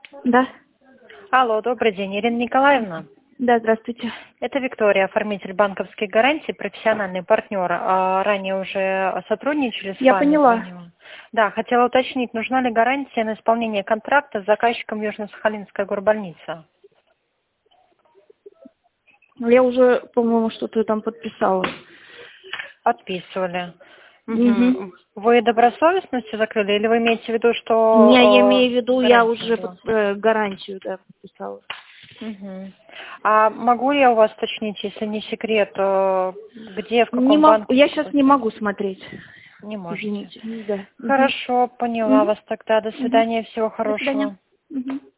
Да. Алло, добрый день, Ирина Николаевна. Да, здравствуйте. Это Виктория, оформитель банковских гарантий, профессиональный партнер. Ранее уже сотрудничали с Я вами? поняла. Звонила. Да, хотела уточнить, нужна ли гарантия на исполнение контракта с заказчиком Южно-Сахалинская горбольница? Я уже, по-моему, что-то там подписала. Подписывали. Угу. Мгм. Вы добросовестностью закрыли или вы имеете в виду, Не, я что имею в виду, я гарантия уже была? гарантию, да, подписала. Мгм. А могу я у вас уточнить, если не секрет, где, в Не каком могу, банке я сейчас не находитесь? могу смотреть. Не можете. Извините. Да. Угу. Хорошо, поняла Угу. вас тогда. До Угу. свидания, всего До свидания. хорошего. Угу.